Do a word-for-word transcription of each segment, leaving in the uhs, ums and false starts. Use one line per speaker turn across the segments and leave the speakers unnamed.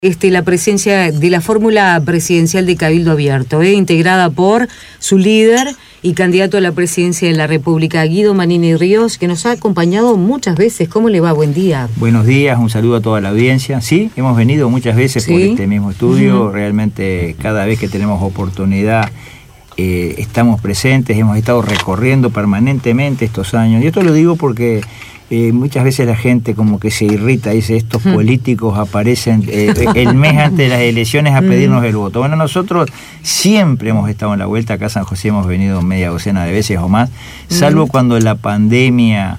Este, la presencia de la fórmula presidencial de Cabildo Abierto, eh, integrada por su líder y candidato a la presidencia de la República, Guido Manini Ríos, que nos ha acompañado muchas veces. ¿Cómo le va? Buen día.
Buenos días, un saludo a toda la audiencia. Sí, hemos venido muchas veces ¿Sí? por este mismo estudio. Uh-huh. Realmente cada vez que tenemos oportunidad eh, estamos presentes, hemos estado recorriendo permanentemente estos años. Y esto lo digo porque Eh, muchas veces la gente como que se irrita, dice, estos mm. políticos aparecen eh, el mes antes de las elecciones a pedirnos el voto. Bueno, nosotros siempre hemos estado en la vuelta, acá a San José hemos venido media docena de veces o más, salvo mm. cuando la pandemia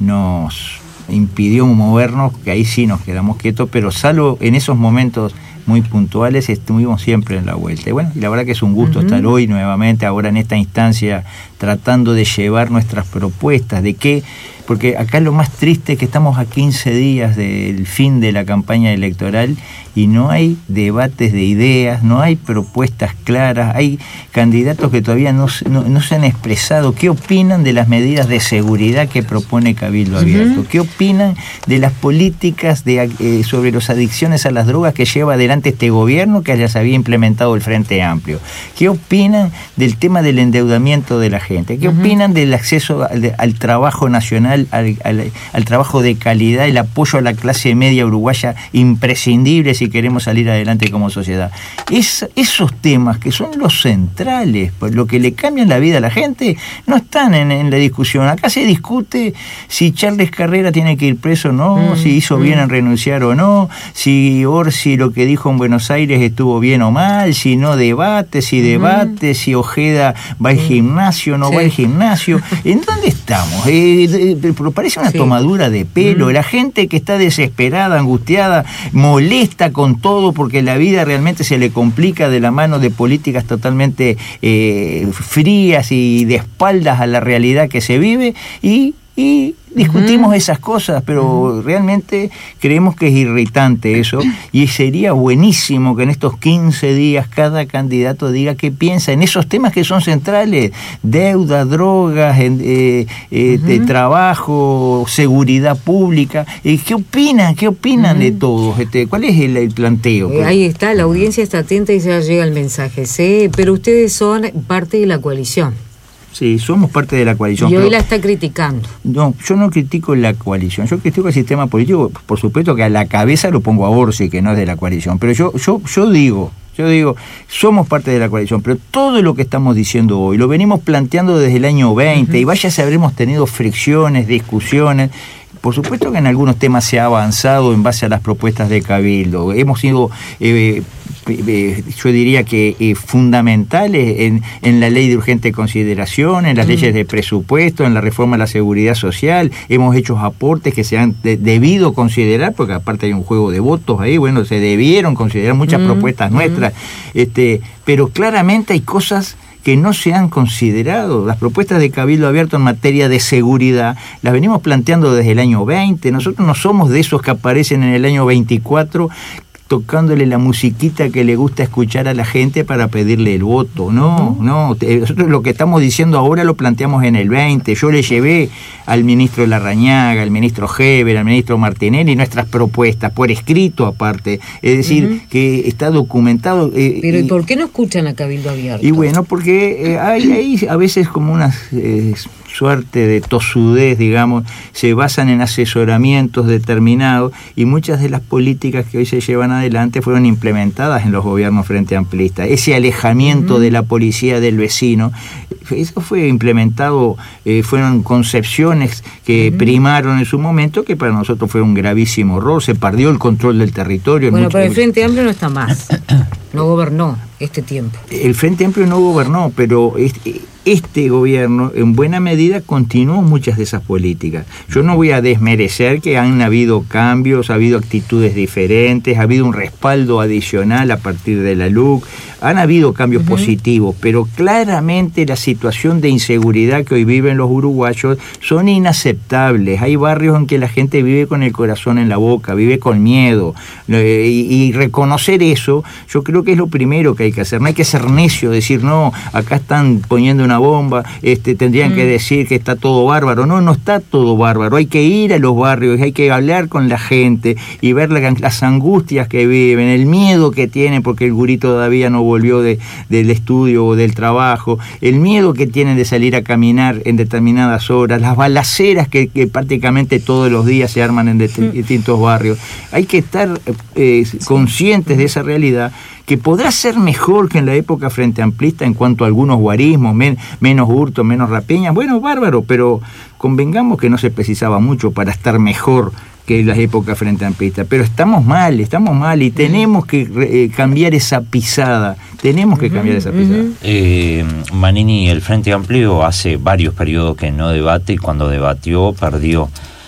nos impidió movernos, que ahí sí nos quedamos quietos, pero salvo en esos momentos muy puntuales, estuvimos siempre en la vuelta. Y bueno, y la verdad que es un gusto uh-huh. estar hoy nuevamente, ahora en esta instancia, tratando de llevar nuestras propuestas, de qué, porque acá lo más triste es que estamos a quince días del fin de la campaña electoral y no hay debates de ideas, no hay propuestas claras, hay candidatos que todavía no, no, no se han expresado qué opinan de las medidas de seguridad que propone Cabildo Abierto, uh-huh. qué opinan de las políticas de, eh, sobre las adicciones a las drogas que lleva adelante este gobierno que ya se había implementado el Frente Amplio, qué opinan del tema del endeudamiento de la gente, qué uh-huh. opinan del acceso al, al trabajo nacional, al, al, al trabajo de calidad, el apoyo a la clase media uruguaya imprescindible si queremos salir adelante como sociedad. Es, esos temas que son los centrales, pues lo que le cambian la vida a la gente, no están en, en la discusión. Acá se discute si Charles Carrera tiene que ir preso o no, mm, si hizo mm. bien en renunciar o no, si Orsi lo que dijo en Buenos Aires estuvo bien o mal, si no debate, si debate, mm. si Ojeda va al gimnasio o no sí. va al gimnasio. ¿En dónde estamos? Eh, eh, parece una sí. tomadura de pelo. Mm. La gente que está desesperada, angustiada, molesta con todo porque la vida realmente se le complica de la mano de políticas totalmente eh, frías y de espaldas a la realidad que se vive y, y discutimos uh-huh. esas cosas, pero uh-huh. realmente creemos que es irritante eso y sería buenísimo que en estos quince días cada candidato diga qué piensa en esos temas que son centrales: deuda, drogas, eh, eh, uh-huh. de trabajo, seguridad pública. Eh, ¿Qué opinan? ¿Qué opinan uh-huh. de todos? Este, ¿Cuál es el, el planteo?
Eh, ahí está, la audiencia está atenta y ya llega el mensaje. ¿Sí? Pero ustedes son parte de la coalición.
Sí, somos parte de la coalición.
Y hoy pero, la está criticando.
No, yo no critico la coalición, yo critico el sistema político. Por supuesto que a la cabeza lo pongo a Orsi, que no es de la coalición, pero yo, yo, yo digo, yo digo, somos parte de la coalición, pero todo lo que estamos diciendo hoy lo venimos planteando desde el año veinte, uh-huh. y vaya si habremos tenido fricciones, discusiones. Por supuesto que en algunos temas se ha avanzado en base a las propuestas de Cabildo. Hemos sido, eh, eh, yo diría que eh, fundamentales en, en la ley de urgente consideración, en las mm. leyes de presupuesto, en la reforma de la seguridad social. Hemos hecho aportes que se han de, debido considerar, porque aparte hay un juego de votos ahí, bueno, se debieron considerar muchas mm. propuestas nuestras, mm. este, pero claramente hay cosas que no se han considerado. Las propuestas de Cabildo Abierto en materia de seguridad las venimos planteando desde el año veinte. Nosotros no somos de esos que aparecen en el año veinticuatro tocándole la musiquita que le gusta escuchar a la gente para pedirle el voto. No, no. Nosotros lo que estamos diciendo ahora lo planteamos en el veinte. Yo le llevé al ministro Larrañaga, al ministro Heber, al ministro Martinelli nuestras propuestas, por escrito aparte. Es decir, uh-huh. que está documentado. Eh,
Pero ¿y por qué no escuchan a Cabildo Abierto?
Y bueno, porque eh, hay, hay a veces como unas Eh, suerte de tosudez, digamos, se basan en asesoramientos determinados y muchas de las políticas que hoy se llevan adelante fueron implementadas en los gobiernos frente amplistas. Ese alejamiento uh-huh. de la policía del vecino, eso fue implementado, eh, fueron concepciones que uh-huh. primaron en su momento, que para nosotros fue un gravísimo error, se perdió el control del territorio.
Bueno,
mucho...
pero el Frente Amplio no está más, no gobernó este tiempo.
El Frente Amplio no gobernó, pero este, este gobierno en buena medida continuó muchas de esas políticas. Yo no voy a desmerecer que han habido cambios, ha habido actitudes diferentes, ha habido un respaldo adicional a partir de la L U C, han habido cambios uh-huh. positivos, pero claramente la situación de inseguridad que hoy viven los uruguayos son inaceptables. Hay barrios en que la gente vive con el corazón en la boca, vive con miedo, y, y reconocer eso, yo creo creo que es lo primero que hay que hacer. No hay que ser necio, decir, no, acá están poniendo una bomba, este, tendrían mm. que decir que está todo bárbaro. No, no está todo bárbaro. Hay que ir a los barrios, hay que hablar con la gente y ver la, las angustias que viven, el miedo que tienen porque el gurí todavía no volvió de, del estudio o del trabajo, el miedo que tienen de salir a caminar en determinadas horas, las balaceras que, que prácticamente todos los días se arman en det- distintos barrios. Hay que estar eh, conscientes de esa realidad, que podrá ser mejor que en la época frente amplista en cuanto a algunos guarismos, men, menos hurto, menos rapiñas. Bueno, bárbaro, pero convengamos que no se precisaba mucho para estar mejor que en las épocas frente amplista. Pero estamos mal, estamos mal y tenemos que eh, cambiar esa pisada. Tenemos que cambiar esa pisada.
Eh, Manini, el Frente Amplio hace varios periodos que no debate y cuando debatió perdió.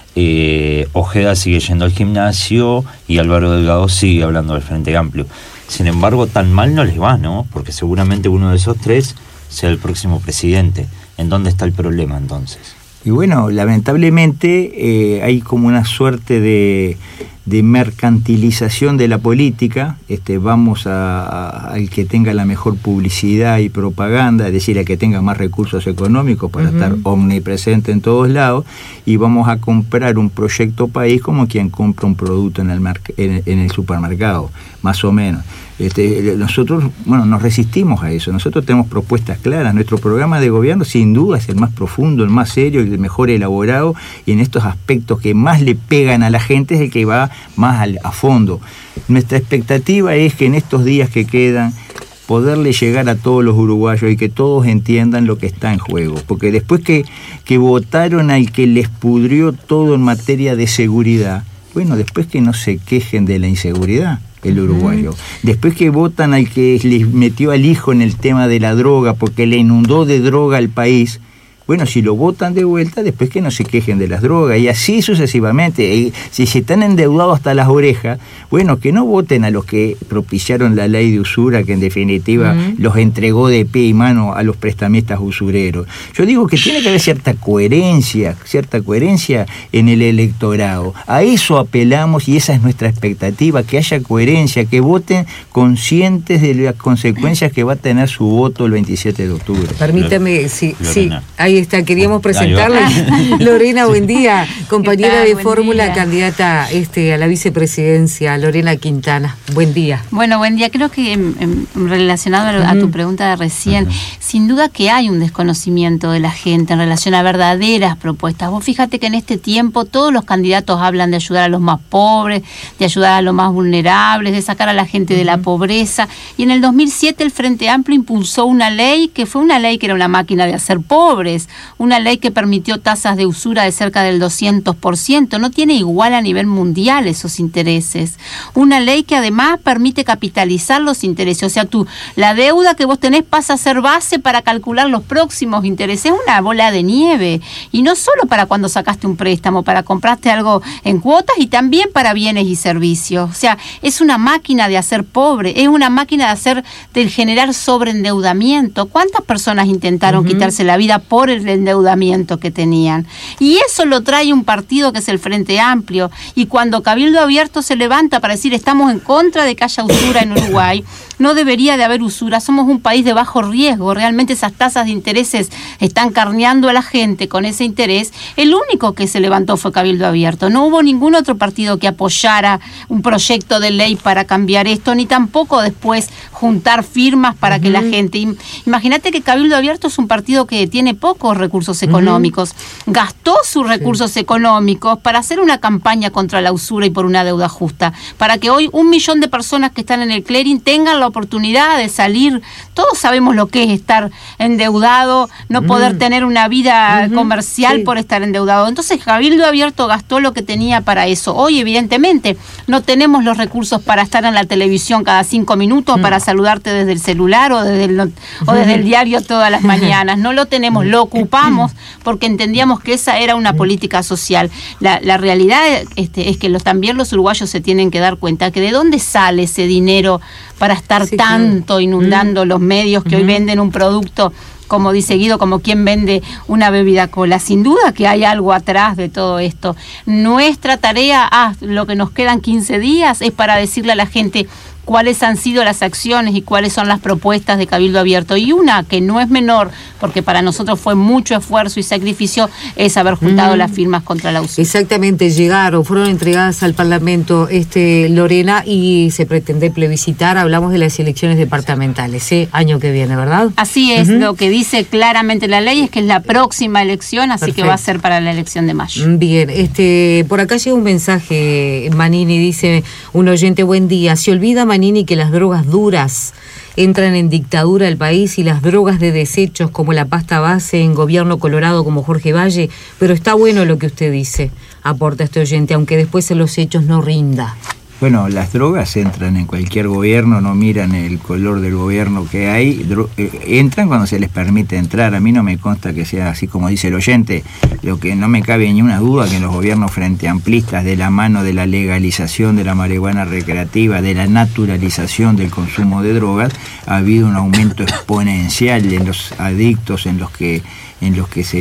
Eh, Ojeda sigue yendo al gimnasio y Álvaro Delgado sigue hablando del Frente Amplio. Sin embargo, tan mal no les va, ¿no? Porque seguramente uno de esos tres sea el próximo presidente. ¿En dónde está el problema entonces?
Y bueno, lamentablemente eh, hay como una suerte de, de mercantilización de la política. Este, vamos a, a, al que tenga la mejor publicidad y propaganda, es decir, al que tenga más recursos económicos para uh-huh. estar omnipresente en todos lados, y vamos a comprar un proyecto país como quien compra un producto en el, marque, en, en el supermercado, más o menos. Este, nosotros, bueno, nos resistimos a eso. Nosotros tenemos propuestas claras. Nuestro programa de gobierno sin duda es el más profundo, el más serio, el mejor elaborado, y en estos aspectos que más le pegan a la gente es el que va más al, a fondo. Nuestra expectativa es que en estos días que quedan poderle llegar a todos los uruguayos y que todos entiendan lo que está en juego, porque después que, que votaron al que les pudrió todo en materia de seguridad, bueno, después que no se quejen de la inseguridad el uruguayo. Uh-huh. Después que votan al que les metió al hijo en el tema de la droga porque le inundó de droga al país, bueno, si lo votan de vuelta, después que no se quejen de las drogas, y así sucesivamente. Y si se están endeudados hasta las orejas, bueno, que no voten a los que propiciaron la ley de usura, que en definitiva uh-huh. los entregó de pie y mano a los prestamistas usureros. Yo digo que tiene que haber cierta coherencia, cierta coherencia en el electorado. A eso apelamos y esa es nuestra expectativa, que haya coherencia, que voten conscientes de las consecuencias que va a tener su voto el veintisiete de octubre.
Permítame, sí, sí, hay Ahí está, queríamos presentarla. Lorena, buen día, compañera de Fórmula, candidata este, a la vicepresidencia, Lorena Quintana. Buen día.
Bueno, buen día. Creo que en, en, relacionado a, uh-huh. a tu pregunta de recién, uh-huh. sin duda que hay un desconocimiento de la gente en relación a verdaderas propuestas. Vos fíjate que en este tiempo todos los candidatos hablan de ayudar a los más pobres, de ayudar a los más vulnerables, de sacar a la gente uh-huh. de la pobreza. Y en el dos mil siete el Frente Amplio impulsó una ley que fue una ley que era una máquina de hacer pobres. Una ley que permitió tasas de usura de cerca del doscientos por ciento. No tiene igual a nivel mundial esos intereses. Una ley que además permite capitalizar los intereses. O sea, tú, la deuda que vos tenés pasa a ser base para calcular los próximos intereses. Es una bola de nieve. Y no solo para cuando sacaste un préstamo, para comprarte algo en cuotas y también para bienes y servicios. O sea, es una máquina de hacer pobre. Es una máquina de hacer, de generar sobreendeudamiento. ¿Cuántas personas intentaron uh-huh. quitarse la vida por el endeudamiento que tenían? Y eso lo trae un partido que es el Frente Amplio, y cuando Cabildo Abierto se levanta para decir estamos en contra de que haya usura en Uruguay, no debería de haber usura, somos un país de bajo riesgo, realmente esas tasas de intereses están carneando a la gente con ese interés. El único que se levantó fue Cabildo Abierto, no hubo ningún otro partido que apoyara un proyecto de ley para cambiar esto, ni tampoco después juntar firmas para uh-huh. que la gente... Imagínate que Cabildo Abierto es un partido que tiene pocos recursos económicos, uh-huh. gastó sus recursos sí. económicos para hacer una campaña contra la usura y por una deuda justa, para que hoy un millón de personas que están en el clearing tengan la oportunidad de salir. Todos sabemos lo que es estar endeudado, no uh-huh. poder tener una vida uh-huh. comercial sí. por estar endeudado. Entonces Cabildo Abierto gastó lo que tenía para eso. Hoy evidentemente no tenemos los recursos para estar en la televisión cada cinco minutos, uh-huh. para saludarte desde el celular o desde el, o desde el diario todas las mañanas. No lo tenemos, lo ocupamos porque entendíamos que esa era una política social. La, la realidad este, es que los, también los uruguayos se tienen que dar cuenta que de dónde sale ese dinero para estar sí, tanto sí. inundando mm. los medios que mm. hoy venden un producto, como dice Guido, como quien vende una bebida cola. Sin duda que hay algo atrás de todo esto. Nuestra tarea, ah, lo que nos quedan quince días, es para decirle a la gente cuáles han sido las acciones y cuáles son las propuestas de Cabildo Abierto. Y una que no es menor, porque para nosotros fue mucho esfuerzo y sacrificio, es haber juntado mm. las firmas contra la U C I.
Exactamente, llegaron, fueron entregadas al Parlamento, este Lorena, y se pretende plebiscitar. Hablamos de las elecciones departamentales, ¿eh? Año que viene, ¿verdad?
Así es, uh-huh. Lo que dice claramente la ley es que es la próxima elección, así Perfecto. Que va a ser para la elección de mayo.
Bien, este, por acá llega un mensaje, Manini, dice un oyente, buen día, se olvida Manini que las drogas duras entran en dictadura del país y las drogas de desechos como la pasta base en gobierno colorado como Jorge Valle, pero está bueno lo que usted dice, aporta este oyente, aunque después en los hechos no rinda.
Bueno, las drogas entran en cualquier gobierno, no miran el color del gobierno que hay, dro- eh, entran cuando se les permite entrar. A mí no me consta que sea así como dice el oyente. Lo que no me cabe ni una duda que en los gobiernos frente amplistas, de la mano de la legalización de la marihuana recreativa, de la naturalización del consumo de drogas, ha habido un aumento exponencial en los adictos, en los que en los que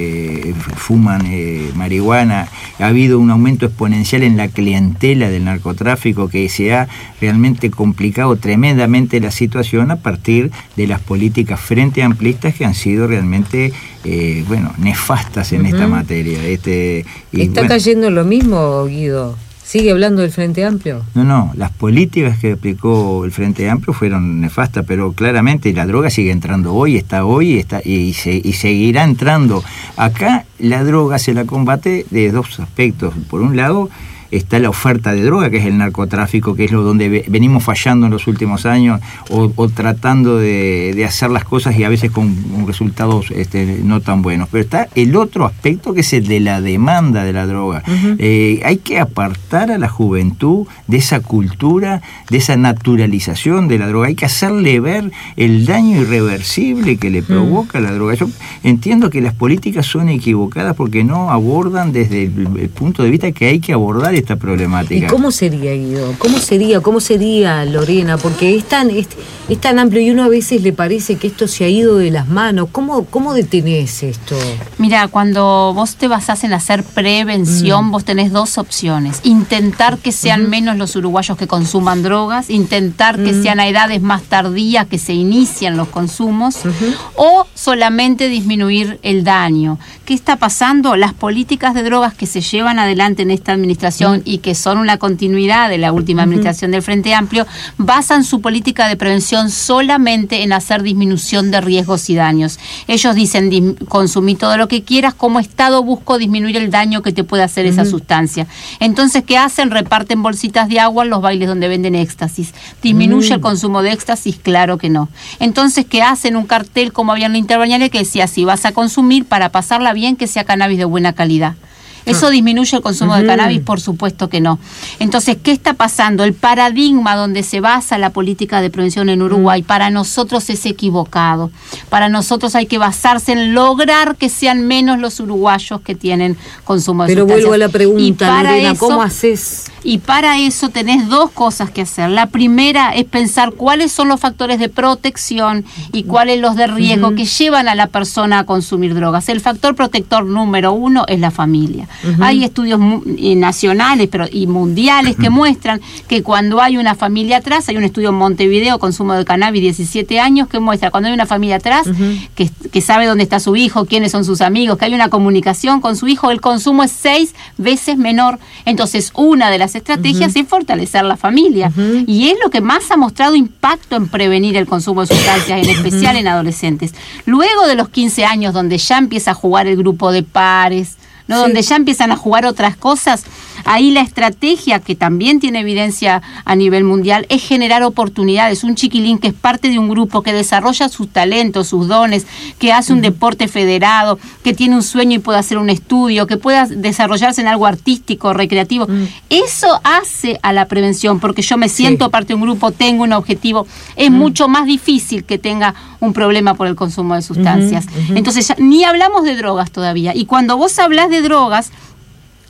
se fuman eh, marihuana. Ha habido un aumento exponencial en la clientela del narcotráfico, que se ha realmente complicado tremendamente la situación a partir de las políticas frente amplistas que han sido realmente eh, bueno, nefastas en uh-huh. esta materia. Este, y
¿Está bueno, cayendo lo mismo, Guido? ¿Sigue hablando del Frente Amplio?
No, no, las políticas que aplicó el Frente Amplio fueron nefastas, pero claramente la droga sigue entrando hoy, está hoy está, y, se, y seguirá entrando. Acá la droga se la combate de dos aspectos. Por un lado está la oferta de droga, que es el narcotráfico, que es lo donde venimos fallando en los últimos años, o, o tratando de, de hacer las cosas y a veces con resultados este, no tan buenos. Pero está el otro aspecto, que es el de la demanda de la droga. Uh-huh. Eh, hay que apartar a la juventud de esa cultura, de esa naturalización de la droga. Hay que hacerle ver el daño irreversible que le provoca uh-huh. la droga. Yo entiendo que las políticas son equivocadas porque no abordan desde el, el punto de vista que hay que abordar esta problemática.
¿Y cómo sería, Guido? ¿Cómo sería? ¿Cómo sería, Lorena? Porque es tan, es, es tan amplio y uno a veces le parece que esto se ha ido de las manos. ¿Cómo, cómo detenés esto?
Mira, cuando vos te basás en hacer prevención, mm. vos tenés dos opciones. Intentar que sean mm. menos los uruguayos que consuman drogas, intentar mm. que sean a edades más tardías que se inician los consumos, uh-huh. o solamente disminuir el daño. ¿Qué está pasando? Las políticas de drogas que se llevan adelante en esta administración y que son una continuidad de la última administración uh-huh. del Frente Amplio, basan su política de prevención solamente en hacer disminución de riesgos y daños. Ellos dicen, consumí todo lo que quieras, como Estado busco disminuir el daño que te puede hacer uh-huh. esa sustancia. Entonces, ¿qué hacen? Reparten bolsitas de agua en los bailes donde venden éxtasis. ¿Disminuye uh-huh. el consumo de éxtasis? Claro que no. Entonces, ¿qué hacen? Un cartel como había en la Interbañales que decía, si vas a consumir, para pasarla bien, que sea cannabis de buena calidad. ¿Eso disminuye el consumo uh-huh. de cannabis? Por supuesto que no. Entonces, ¿qué está pasando? El paradigma donde se basa la política de prevención en Uruguay, uh-huh. para nosotros es equivocado. Para nosotros hay que basarse en lograr que sean menos los uruguayos que tienen consumo de
Pero
sustancias.
vuelvo a la pregunta, Lorena,
eso,
¿cómo haces?
Y para eso tenés dos cosas que hacer. La primera es pensar cuáles son los factores de protección y cuáles los de riesgo uh-huh. que llevan a la persona a consumir drogas. El factor protector número uno es la familia. Uh-huh. Hay estudios mu- nacionales pero y mundiales que muestran que cuando hay una familia atrás, hay un estudio en Montevideo, consumo de cannabis diecisiete años, que muestra cuando hay una familia atrás, uh-huh. que, que sabe dónde está su hijo, quiénes son sus amigos, que hay una comunicación con su hijo, el consumo es seis veces menor. Entonces, una de las estrategias uh-huh. es fortalecer la familia. Uh-huh. Y es lo que más ha mostrado impacto en prevenir el consumo de sustancias, en especial uh-huh. en adolescentes. Luego de los quince años, donde ya empieza a jugar el grupo de pares, ¿no? Sí. Donde ya empiezan a jugar otras cosas, ahí la estrategia, que también tiene evidencia a nivel mundial, es generar oportunidades. Un chiquilín que es parte de un grupo, que desarrolla sus talentos, sus dones, que hace un uh-huh. deporte federado, que tiene un sueño y puede hacer un estudio, que pueda desarrollarse en algo artístico, recreativo. Uh-huh. Eso hace a la prevención, porque yo me siento sí. parte de un grupo, tengo un objetivo. Es uh-huh. mucho más difícil que tenga un problema por el consumo de sustancias. Uh-huh. Uh-huh. Entonces, ya, ni hablamos de drogas todavía. Y cuando vos hablás de drogas,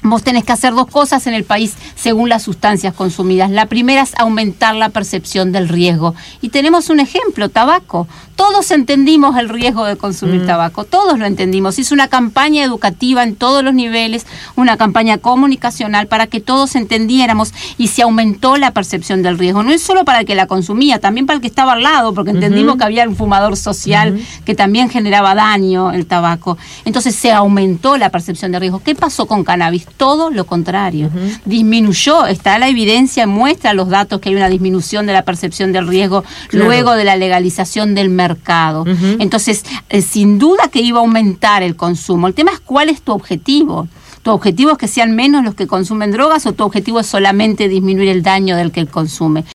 vos tenés que hacer dos cosas en el país según las sustancias consumidas. La primera es aumentar la percepción del riesgo. Y tenemos un ejemplo, tabaco. Todos entendimos el riesgo de consumir mm. tabaco, todos lo entendimos. Hizo una campaña educativa en todos los niveles, una campaña comunicacional para que todos entendiéramos y se aumentó la percepción del riesgo. No es solo para el que la consumía, también para el que estaba al lado, porque entendimos uh-huh. que había un fumador social uh-huh. que también generaba daño el tabaco. Entonces se aumentó la percepción de riesgo. ¿Qué pasó con cannabis? Todo lo contrario. Uh-huh. Disminuyó, está la evidencia, muestra los datos que hay una disminución de la percepción del riesgo claro. luego de la legalización del mercado. Uh-huh. Entonces, eh, sin duda que iba a aumentar el consumo. El tema es cuál es tu objetivo. ¿Tu objetivo es que sean menos los que consumen drogas o tu objetivo es solamente disminuir el daño del que consume?